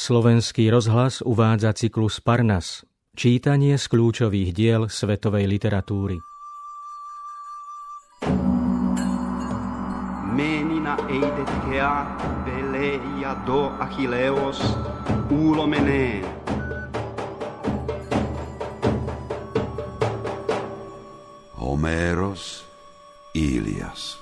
Slovenský rozhlas uvádza cyklus Parnas, čítanie z kľúčových diel svetovej literatúry. Menina eidetkea veleia do Achilleos ulomene. Homéros, Ilias.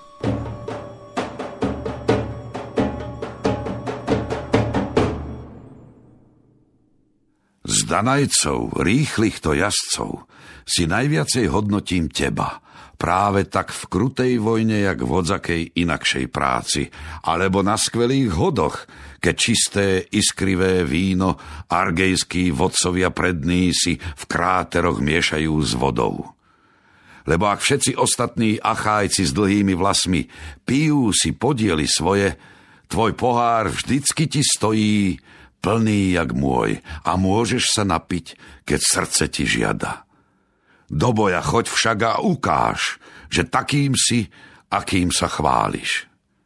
Z Danajcov, rýchlychto jazdcov, si najviacej hodnotím teba. Práve tak v krutej vojne, jak v odzakej inakšej práci, alebo na skvelých hodoch, keď čisté, iskrivé víno argejskí vodcovia prední si v kráteroch miešajú s vodou. Lebo ak všetci ostatní Achájci s dlhými vlasmi pijú si podiely svoje, tvoj pohár vždycky ti stojí plný jak môj a môžeš sa napiť, keď srdce ti žiada. Do boja choď však a ukáž, že takým si, akým sa chváliš.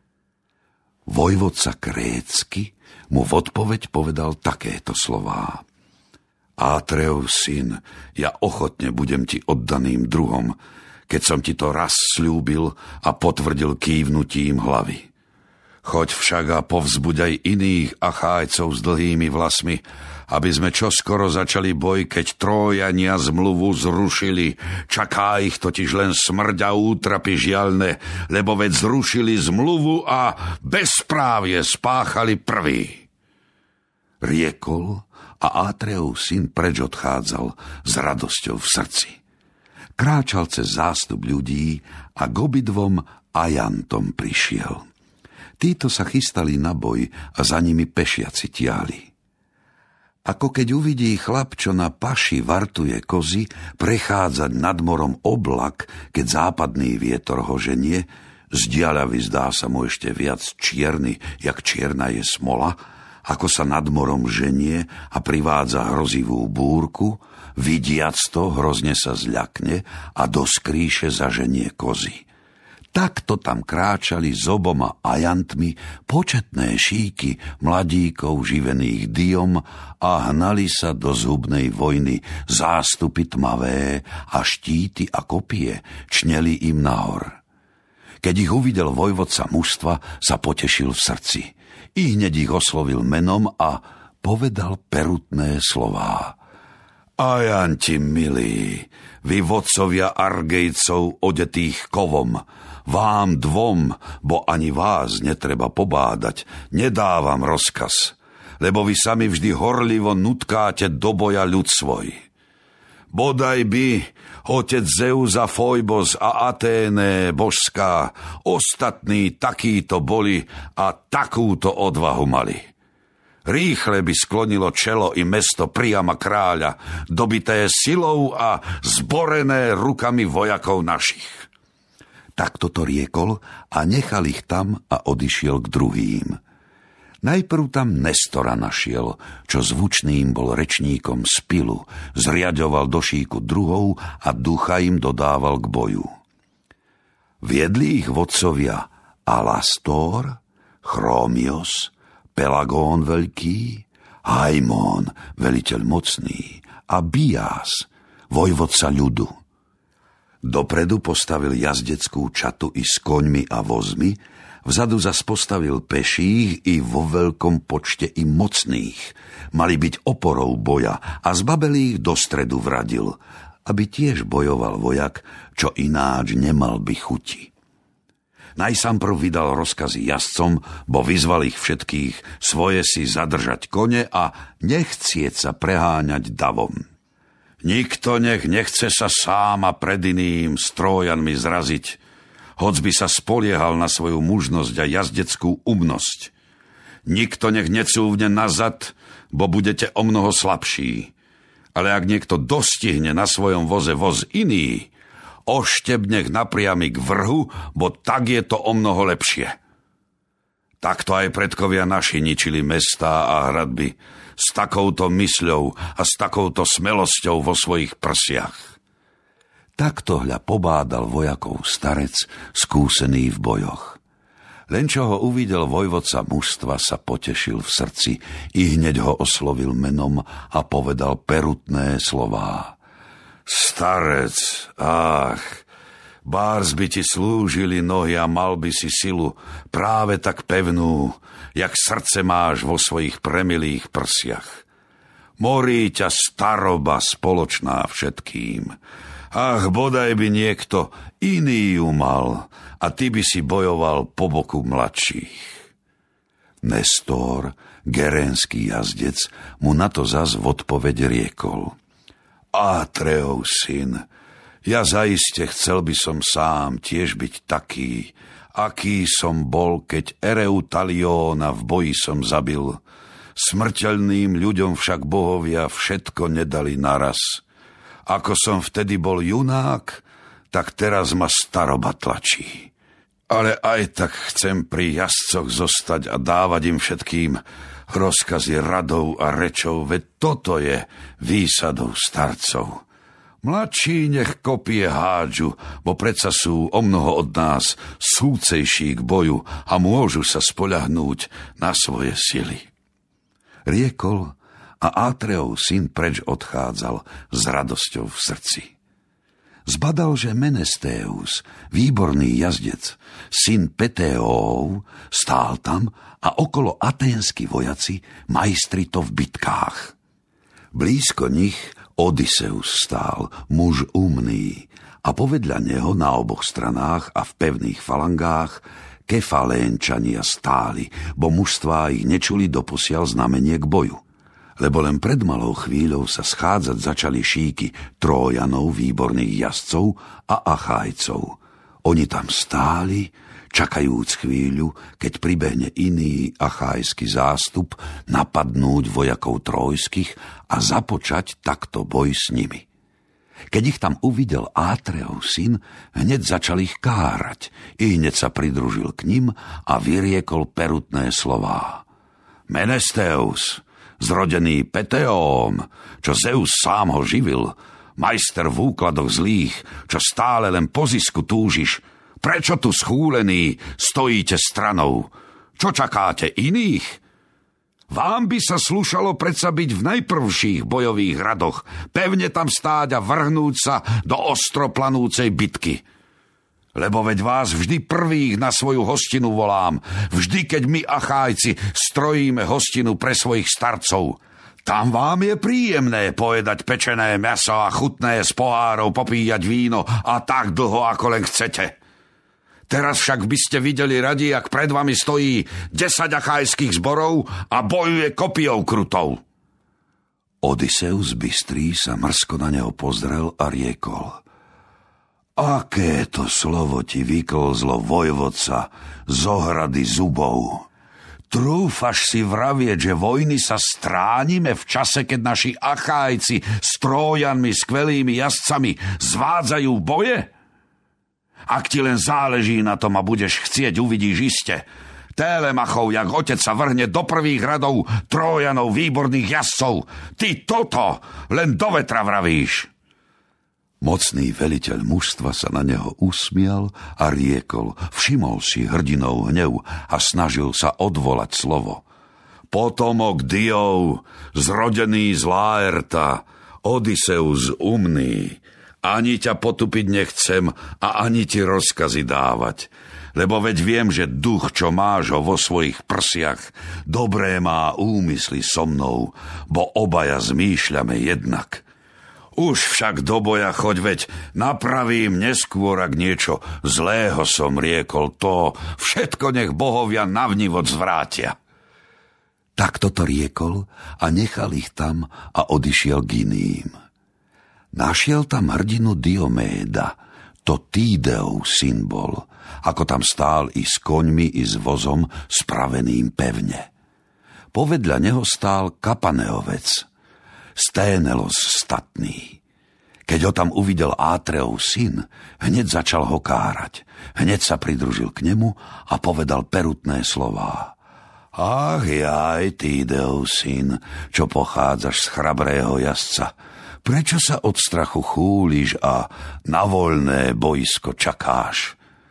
Vojvodca Krécky mu v odpoveď povedal takéto slová. Átreov syn, ja ochotne budem ti oddaným druhom, keď som ti to raz sľúbil a potvrdil kývnutím hlavy. Choď však a povzbuď aj iných Achájcov s dlhými vlasmi, aby sme čoskoro začali boj, keď Trójania zmluvu zrušili. Čaká ich totiž len smrť a útrapy žiaľne, lebo veď zrušili zmluvu a bezprávie spáchali prvý. Riekol a Átreov syn preč odchádzal s radosťou v srdci. Kráčal cez zástup ľudí a k obidvom ajantom prišiel. Títo sa chystali na boj a za nimi pešiaci tiahli. Ako keď uvidí chlap, čo na paši vartuje kozy, prechádzať nad morom oblak, keď západný vietor ho ženie, zdiaľa vyzdá sa mu ešte viac čierny, jak čierna je smola, ako sa nad morom ženie a privádza hrozivú búrku, vidiac to hrozne sa zľakne a do skríše zaženie kozy. Takto tam kráčali s oboma ajantmi početné šíky mladíkov živených diom a hnali sa do zhubnej vojny zástupy tmavé a štíty a kopie čneli im nahor. Keď ich uvidel vojvodca mužstva, sa potešil v srdci. I hneď ich oslovil menom a povedal perutné slová. Ajanti milí, vy vodcovia Argejcov odetých kovom, vám dvom, bo ani vás netreba pobádať, nedávam rozkaz, lebo vy sami vždy horlivo nutkáte do boja ľud svoj. Bodaj by otec Zeus a Fojbos a Aténe božská, ostatní takíto boli a takúto odvahu mali. Rýchle by sklonilo čelo i mesto Priama kráľa, dobité silou a zborené rukami vojakov našich. Takto to riekol a nechal ich tam a odišiel k druhým. Najprv tam Nestora našiel, čo zvučným bol rečníkom z pilu, zriaďoval do šíku druhov a ducha im dodával k boju. Viedli ich vodcovia Alastor, Chromios, Pelagón veľký, Haimón, veliteľ mocný a Bias, vojvodca ľudu. Dopredu postavil jazdeckú čatu i s koňmi a vozmi, vzadu zas postavil peších i vo veľkom počte i mocných. Mali byť oporou boja a zbabelých do stredu vradil, aby tiež bojoval vojak, čo ináč nemal by chuti. Najsamprv vydal rozkazy jazdcom, bo vyzval ich všetkých svoje si zadržať kone a nechcieť sa preháňať davom. Nikto nechce sa sám a pred iným s Trójanmi zraziť, hoc by sa spoliehal na svoju mužnosť a jazdeckú umnosť. Nikto necúvne nazad, bo budete omnoho slabší. Ale ak niekto dostihne na svojom voze voz iný, oštebnech napriami k vrhu, bo tak je to omnoho lepšie. Takto aj predkovia naši ničili mestá a hradby, s takouto mysľou a s takouto smelosťou vo svojich prsiach. Takto hľa pobádal vojakov starec, skúsený v bojoch. Len čo ho uvidel vojvodca mužstva, sa potešil v srdci i hneď ho oslovil menom a povedal perutné slová. Starec, bárs by ti slúžili nohy a mal by si silu práve tak pevnú, jak srdce máš vo svojich premilých prsiach. Morí ťa staroba spoločná všetkým. Ach, bodaj by niekto iný ju mal a ty by si bojoval po boku mladších. Nestor, gerénsky jazdec, mu na to zas v odpoveď riekol. Atreov syn, ja zaiste chcel by som sám tiež byť taký, aký som bol, keď Ereutalióna v boji som zabil. Smrteľným ľuďom však bohovia všetko nedali naraz. Ako som vtedy bol junák, tak teraz ma staroba tlačí. Ale aj tak chcem pri jazdcoch zostať a dávať im všetkým rozkazy radov a rečov, veď toto je výsadou starcov. Mladší nech kopie hádžu, bo predsa sú omnoho od nás súcejší k boju a môžu sa spoľahnúť na svoje sily. Riekol a Atreov syn preč odchádzal s radosťou v srdci. Zbadal, že Menestéus, výborný jazdec, syn Peteóov, stál tam a okolo aténsky vojaci majstri to v bitkách. Blízko nich Odysseus stál, muž umný, a povedľa neho na oboch stranách a v pevných falangách Kefalénčania stáli, bo mužstvá ich nečuli doposiaľ znamenie k boju. Lebo len pred malou chvíľou sa schádzať začali šíky Trójanov, výborných jazdcov a Achájcov. Oni tam stáli, čakajúc chvíľu, keď pribehne iný achájsky zástup napadnúť vojakov trójskych a započať takto boj s nimi. Keď ich tam uvidel Atreov syn, hneď začal ich kárať i hneď sa pridružil k nim a vyriekol perutné slová. Menestéus, zrodený Peteóm, čo Zeus sám ho živil, majster v úkladoch zlých, čo stále len po zisku túžiš, prečo tu schúlený stojíte stranou? Čo čakáte iných? Vám by sa slušalo predsa byť v najprvších bojových radoch, pevne tam stáť a vrhnúť sa do ostroplanúcej bitky. Lebo veď vás vždy prvých na svoju hostinu volám, vždy, keď my Achájci strojíme hostinu pre svojich starcov. Tam vám je príjemné pojedať pečené mäso a chutné z pohárov popíjať víno a tak dlho, ako len chcete. Teraz však by ste videli radi, jak pred vami stojí 10 achajských zborov a bojuje kopijou krutou. Odysseus bystrý sa mrzko na neho pozrel a riekol. Aké to slovo ti vyklzlo, vojvodca, z ohrady zubov? Trúfaš si vravieť, že vojny sa stránime v čase, keď naši Achájci s Trójanmi, skvelými jazdcami zvádzajú boje? Ak ti len záleží na tom a budeš chcieť, uvidíš iste. Télemachov, jak otec sa vrhne do prvých radov Trójanov, výborných jazdcov. Ty toto len do vetra vravíš. Mocný veliteľ mužstva sa na neho usmial a riekol, všimol si hrdinov hnev a snažil sa odvolať slovo. Potomok Diov, zrodený z Laerta, Odysseus umný, ani ťa potupiť nechcem a ani ti rozkazy dávať, lebo veď viem, že duch, čo máš ho vo svojich prsiach, dobré má úmysly so mnou, bo obaja zmýšľame jednak. Už však do boja choď, veď napravím neskôr, ak niečo zlého som riekol, to všetko nech bohovia navnivod zvrátia. Tak toto riekol a nechal ich tam a odišiel k iným. Našiel tam hrdinu Dioméda, to Týdeov syn bol, ako tam stál i s koňmi, i s vozom spraveným pevne. Povedľa neho stál Kapaneovec, Sténelos statný. Keď ho tam uvidel Atreov syn, hneď začal ho kárať. Hneď sa pridružil k nemu a povedal perutné slová. Ach jaj, Týdeov syn, čo pochádzaš z chrabrého jazdca, prečo sa od strachu chúliš a na voľné boisko čakáš?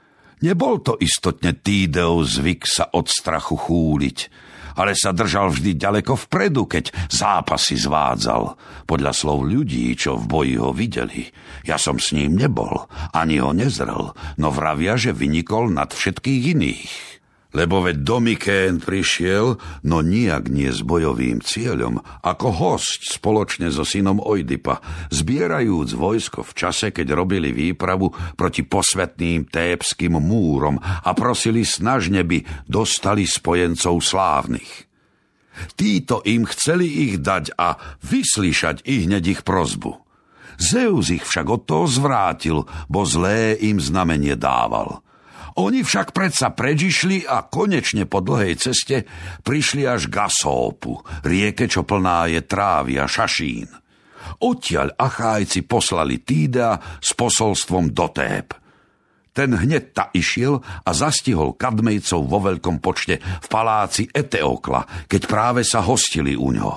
Nebol to istotne Týdeus zvyk sa od strachu chúliť, ale sa držal vždy ďaleko vpredu, keď zápasy zvádzal. Podľa slov ľudí, čo v boji ho videli. Ja som s ním nebol, ani ho nezrel, no vravia, že vynikol nad všetkých iných. Lebo veď Domikén prišiel, no nijak nie s bojovým cieľom, ako hosť spoločne so synom Oidipa, zbierajúc vojsko v čase, keď robili výpravu proti posvetným tébskym múrom a prosili snažne, by dostali spojencov slávnych. Títo im chceli ich dať a vyslíšať hneď ich prosbu. Zeus ich však od toho zvrátil, bo zlé im znamenie dával. Oni však predsa prežišli a konečne po dlhej ceste prišli až k Asópu, rieke, čo plná je trávy a šašín. Odtiaľ Achájci poslali Týdea s posolstvom do Tép. Ten hneď ta išiel a zastihol Kadmejcov vo veľkom počte v paláci Eteokla, keď práve sa hostili u ňo.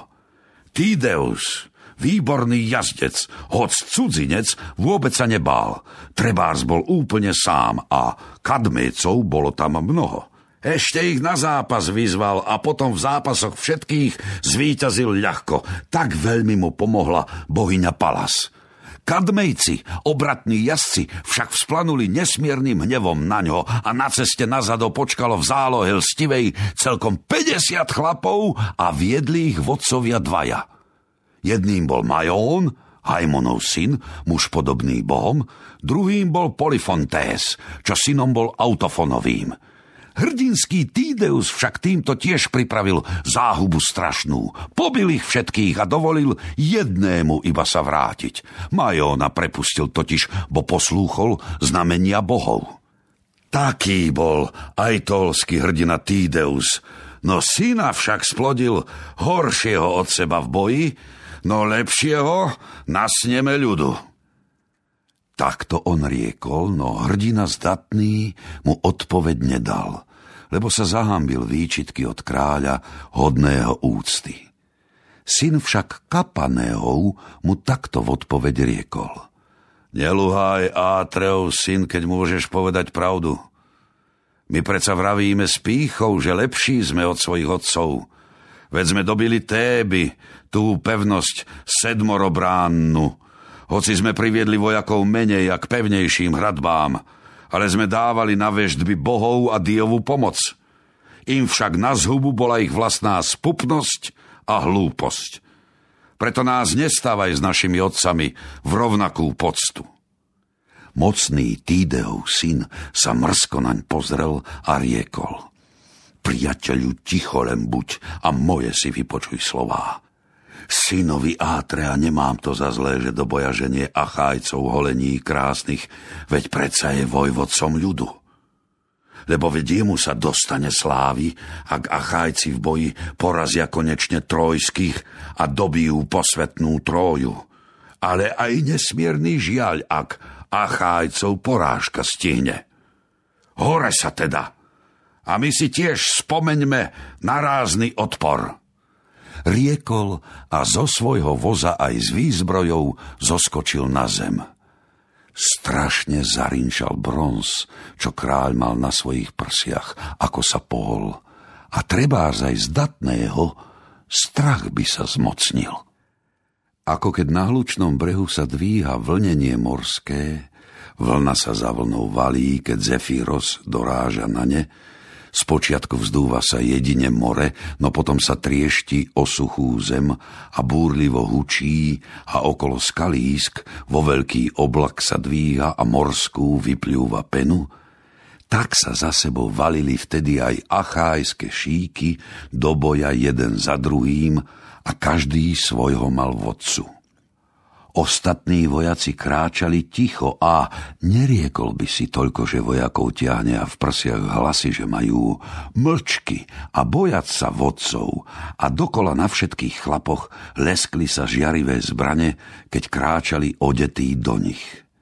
Týdeus, výborný jazdec, hoc cudzinec, vôbec sa nebál. Trebárs bol úplne sám a Kadmejcov bolo tam mnoho. Ešte ich na zápas vyzval a potom v zápasoch všetkých zvíťazil ľahko. Tak veľmi mu pomohla bohyňa Palas. Kadmejci, obratní jazdci, však vzplanuli nesmiernym hnevom na ňo a na ceste nazad počkalo v zálohe lstivej celkom 50 chlapov a viedli ich vodcovia dvaja. Jedným bol Majón, Haimonov syn, muž podobný bohom, druhým bol Polyfontés, čo synom bol Autofonovým. Hrdinský Týdeus však týmto tiež pripravil záhubu strašnú. Pobil ich všetkých a dovolil jednému iba sa vrátiť. Majóna prepustil totiž, bo poslúchol znamenia bohov. Taký bol ajtolský hrdina Týdeus, no syna však splodil horšieho od seba v boji, no lepšieho na sneme ľudu. Takto on riekol, no hrdina zdatný mu odpoveď nedal, lebo sa zahambil výčitky od kráľa hodného úcty. Syn však Kapanéhov mu takto v odpoveď riekol. Neluhaj, Átreov syn, keď môžeš povedať pravdu. My predsa vravíme s pýchou, že lepší sme od svojich otcov. Veď sme dobili Téby, tú pevnosť sedmorobránnu, hoci sme priviedli vojakov menej a k pevnejším hradbám, ale sme dávali na veštby bohov a dievú pomoc. Im však na zhubu bola ich vlastná spupnosť a hlúposť. Preto nás nestávaj s našimi otcami v rovnakú poctu. Mocný Týdeov syn sa mrzko naň pozrel a riekol. Priateľu, ticho len buď a moje si vypočuj slová. Synovi Átrea nemám to za zlé, že do boja ženie Achájcov holení krásnych, veď predsa je vojvodcom ľudu. Lebo veď jemu sa dostane slávy, ak Achájci v boji porazia konečne trojských a dobijú posvetnú Tróju. Ale aj nesmierny žiaľ, ak Achájcov porážka stihne. Hore sa teda! A my si tiež spomeňme na rázny odpor. Riekol a zo svojho voza aj s výzbrojou zoskočil na zem. Strašne zarinčal bronz, čo kráľ mal na svojich prsiach, ako sa pohol. A trebárs aj zdatného, strach by sa zmocnil. Ako keď na hlučnom brehu sa dvíha vlnenie morské, vlna sa za vlnou valí, keď Zefíros doráža na ne, spočiatku vzdúva sa jedine more, no potom sa triešti o suchú zem a búrlivo hučí a okolo skalísk vo veľký oblak sa dvíha a morskú vypľúva penu, tak sa za sebou valili vtedy aj achájske šíky do boja jeden za druhým a každý svojho mal vodcu. Ostatní vojaci kráčali ticho a neriekol by si toľko, že vojakov ťahne a v prsiach hlasy, že majú mlčky a bojať sa vodcov a dokola na všetkých chlapoch leskli sa žiarivé zbrane, keď kráčali odetí do nich.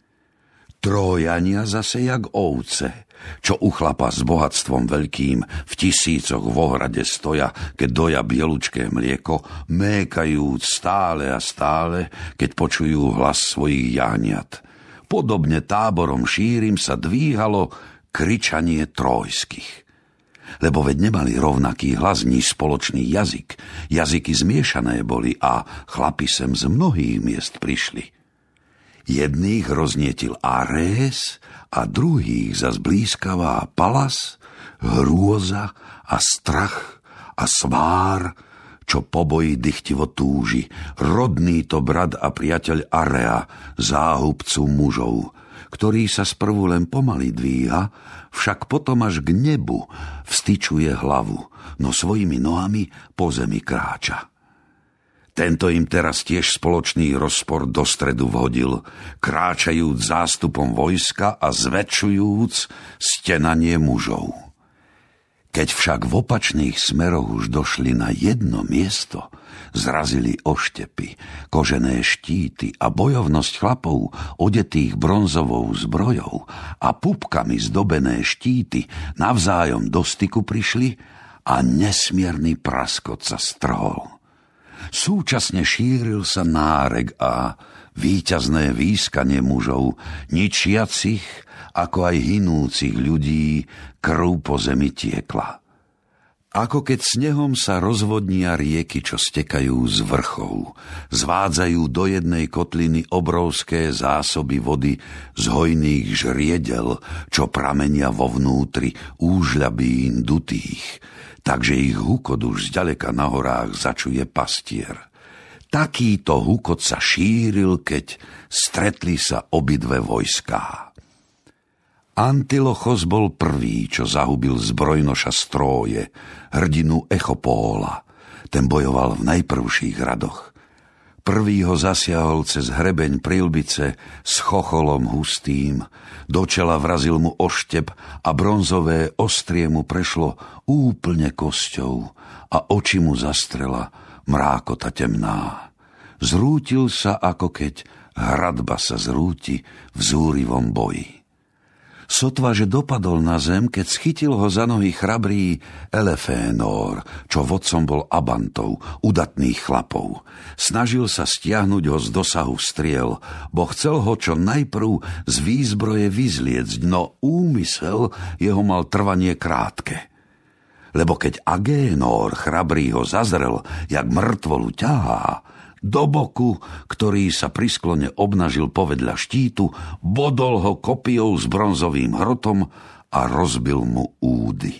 Trójania zase jak ovce, čo u chlapa s bohatstvom veľkým v tisícoch v ohrade stoja, keď doja bielučké mlieko, mékajúc stále a stále, keď počujú hlas svojich jahniat. Podobne táborom šírim sa dvíhalo kričanie Trójskych. Lebo veď nemali rovnaký hlas ni spoločný jazyk. Jazyky zmiešané boli a chlapi sem z mnohých miest prišli. Jedných roznietil Arés a druhých zas blízkavá palas, hrôza a strach a svár, čo po boji dychtivo túži. Rodný to brat a priateľ Area, záhubcu mužov, ktorý sa sprvu len pomaly dvíha, však potom až k nebu vstyčuje hlavu, no svojimi nohami po zemi kráča. Tento im teraz tiež spoločný rozpor do stredu vhodil, kráčajúc zástupom vojska a zväčšujúc stenanie mužov. Keď však v opačných smeroch už došli na jedno miesto, zrazili oštepy, kožené štíty a bojovnosť chlapov odetých bronzovou zbrojou a pupkami zdobené štíty navzájom do styku prišli a nesmierny praskot sa strhol. Súčasne šíril sa nárek a víťazné výskanie mužov, ničiacich, ako aj hinúcich ľudí, krv po zemi tiekla. Ako keď snehom sa rozvodnia rieky, čo stekajú z vrchov, zvádzajú do jednej kotliny obrovské zásoby vody z hojných žriedel, čo pramenia vo vnútri úžľabín dutých, takže ich hukot už zďaleka na horách začuje pastier. Takýto hukot sa šíril, keď stretli sa obidve vojská. Antilochos bol prvý, čo zahubil zbrojnoša z Tróje, hrdinu Echopóla. Ten bojoval v najprvších radoch. Prvý ho zasiahol cez hrebeň prilbice s chocholom hustým, do čela vrazil mu oštep a bronzové ostrie mu prešlo úplne kosťou a oči mu zastrela mrákota temná. Zrútil sa, ako keď hradba sa zrúti v zúrivom boji. Sotva, že dopadol na zem, keď schytil ho za nohy chrabrý Elefénor, čo vodcom bol Abantov, udatných chlapov. Snažil sa stiahnuť ho z dosahu striel, bo chcel ho čo najprv z výzbroje vyzliecť, no úmysel jeho mal trvanie krátke. Lebo keď Agénor chrabrý ho zazrel, jak mŕtvolu ťahá, do boku, ktorý sa pri sklone obnažil povedľa štítu, bodol ho kopijou s bronzovým hrotom a rozbil mu údy.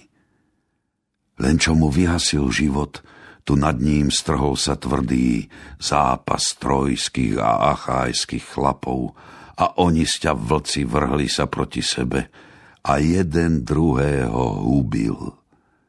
Len čo mu vyhasil život, tu nad ním strhol sa tvrdý zápas trojských a achajských chlapov a oni sťa vlci vrhli sa proti sebe a jeden druhého hubil.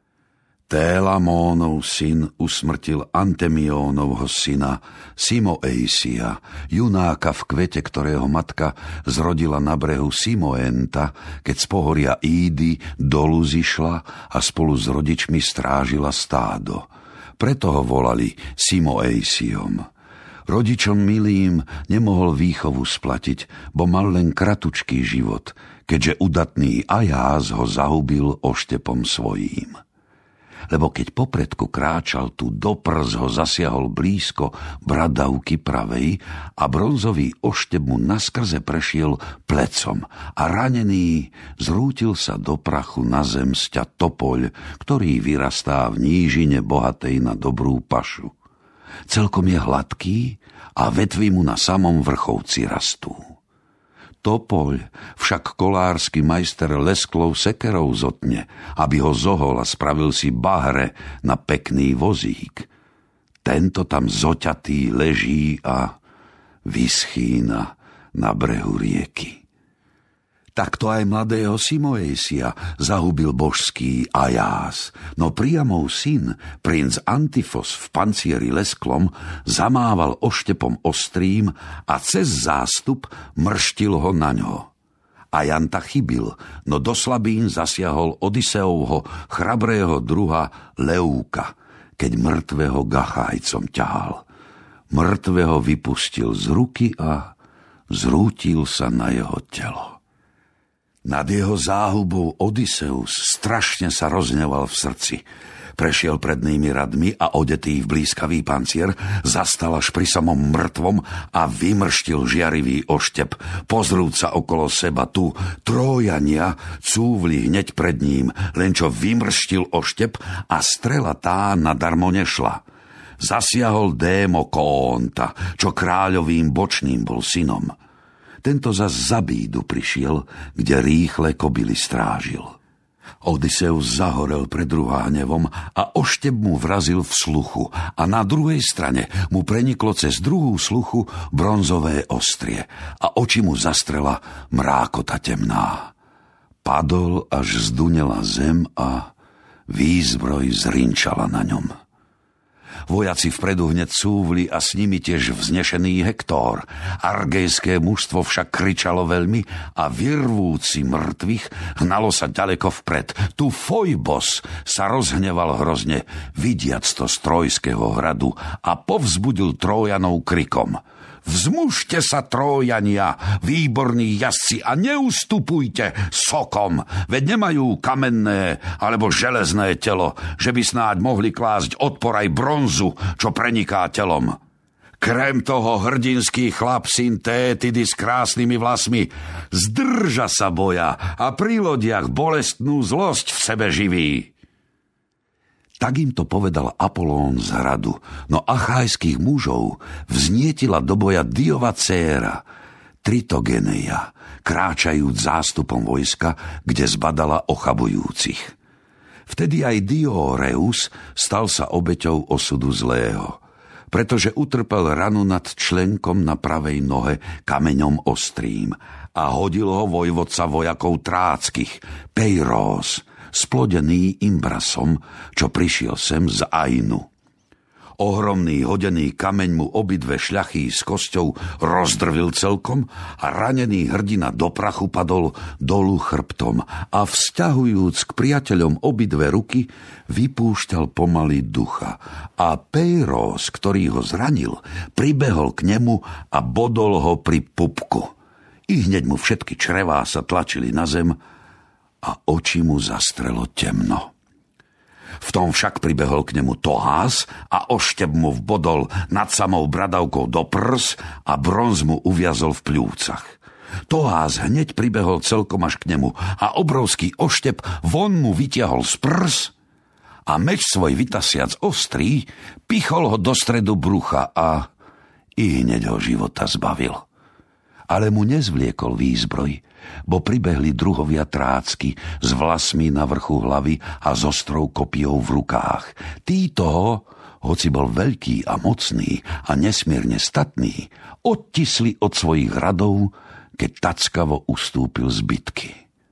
Télamónov syn usmrtil Antemiónovho syna Simoeisia, junáka v kvete, ktorého matka zrodila na brehu Simoenta, keď z pohoria Ídy dolu zišla a spolu s rodičmi strážila stádo. Preto ho volali Simoeisiom. Rodičom milým nemohol výchovu splatiť, bo mal len kratučký život, keďže udatný Ajáz ho zahubil oštepom svojím. Lebo keď popredku kráčal, tu do prs ho zasiahol blízko bradavky pravej a bronzový oštep mu naskrze prešiel plecom a ranený zrútil sa do prachu na zem sťa topoľ, ktorý vyrastá v nížine bohatej na dobrú pašu. Celkom je hladký a vetvy mu na samom vrchovci rastú. Topoľ však kolársky majster lesklou sekerou zotne, aby ho zohol a spravil si bahre na pekný vozík. Tento tam zoťatý leží a vyschýna na brehu rieky. Takto aj mladého Simoeisia zahubil božský Ajáz, no Priamov syn, princ Antifos v pancieri lesklom, zamával oštepom ostrým a cez zástup mrštil ho na ňo. Ajanta chybil, no do slabín zasiahol Odiseovho chrabrého druha Leúka, keď mŕtvého gachajcom ťahal. Mŕtvého vypustil z ruky a zrútil sa na jeho telo. Nad jeho záhubou Odysseus strašne sa rozhneval v srdci. Prešiel prednými radmi a odetý v blízkavý pancier zastal až pri samom mŕtvom a vymrštil žiarivý oštep. Pozrúť sa okolo seba, tu Trójania cúvli hneď pred ním, len čo vymrštil oštep a strela tá nadarmo nešla. Zasiahol Démo Koonta, čo kráľovým bočným bol synom. Tento zas za bídu prišiel, kde rýchle kobily strážil. Odysseus zahorel pred ruhánevom a oštep mu vrazil v sluchu a na druhej strane mu preniklo cez druhú sluchu bronzové ostrie a oči mu zastrela mrákota temná. Padol, až zdunela zem a výzbroj zrinčala na ňom. Vojaci vpredu hneď cúvli a s nimi tiež vznešený Hektor. Argejské mužstvo však kričalo veľmi a vyrvúci mŕtvych hnalo sa ďaleko vpred. Tu Fojbos sa rozhneval hrozne, vidiac to z Trojského hradu a povzbudil Trójanov krikom. Vzmužte sa, Trójania, výborní jazdci, a neustupujte sokom, veď nemajú kamenné alebo železné telo, že by snáď mohli klásť odpor aj bronzu, čo preniká telom. Krem toho hrdinský chlap, syn Tétidy s krásnymi vlasmi, zdrža sa boja a pri lodiach bolestnú zlosť v sebe živí. Tak im to povedal Apolón z hradu, no achajských mužov vznietila do boja Diova dcéra, Tritogeneia, kráčajúc zástupom vojska, kde zbadala ochabujúcich. Vtedy aj Dioreus stal sa obeťou osudu zlého, pretože utrpel ranu nad členkom na pravej nohe kameňom ostrým a hodil ho vojvodca vojakov tráckych, Peiros, splodený Imbrasom, čo prišiel sem z Ainu. Ohromný hodený kameň mu obidve šľachy s kosťou rozdrvil celkom a ranený hrdina do prachu padol dolu chrbtom a vzťahujúc k priateľom obidve ruky vypúšťal pomaly ducha. A Peiros, ktorý ho zranil, pribehol k nemu a bodol ho pri pupku. I hneď mu všetky črevá sa tlačili na zem a oči mu zastrelo temno. V tom však pribehol k nemu Tohás a oštep mu vbodol nad samou bradavkou do prs a bronz mu uviazol v pľúcach. Tohás hneď pribehol celkom až k nemu a obrovský oštep von mu vytiahol z prs a meč svoj vytasiac ostrý pichol ho do stredu brucha a i hneď ho života zbavil. Ale mu nezvliekol výzbroj, bo pribehli druhovia trácky s vlasmi na vrchu hlavy a s ostrou kopijou v rukách. Títo ho, hoci bol veľký a mocný a nesmierne statný, odtisli od svojich radov, keď tackavo ustúpil z bitky.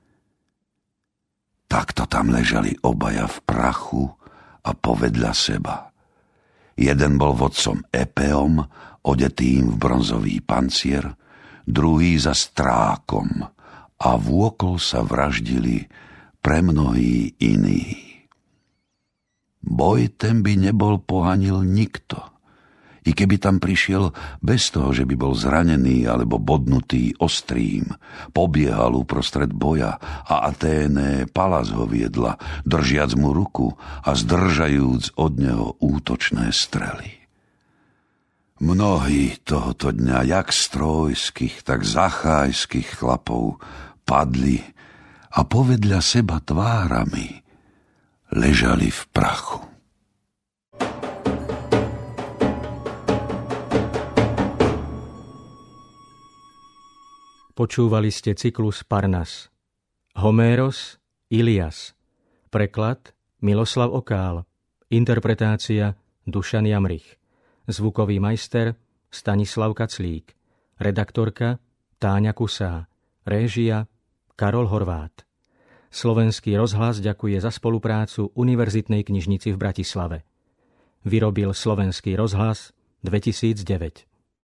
Takto tam ležali obaja v prachu a povedľa seba. Jeden bol vodcom Epeom, odetým v bronzový pancier, druhý za strákom a vôkol sa vraždili premnohí iní. Boj ten by nebol pohanil nikto, i keby tam prišiel bez toho, že by bol zranený alebo bodnutý ostrým, pobiehal uprostred boja a Aténe Palas ho viedla, držiac mu ruku a zdržajúc od neho útočné strely. Mnohí tohoto dňa, jak z trojských, tak z achajských chlapov, padli a povedľa seba tvárami ležali v prachu. Počúvali ste cyklus Parnas. Homéros, Ilias. Preklad Miloslav Okál. Interpretácia Dušan Jamrich. Zvukový majster Stanislav Kaclík. Redaktorka Táňa Kusá. Réžia Karol Horvát. Slovenský rozhlas ďakuje za spoluprácu Univerzitnej knižnici v Bratislave. Vyrobil Slovenský rozhlas 2009.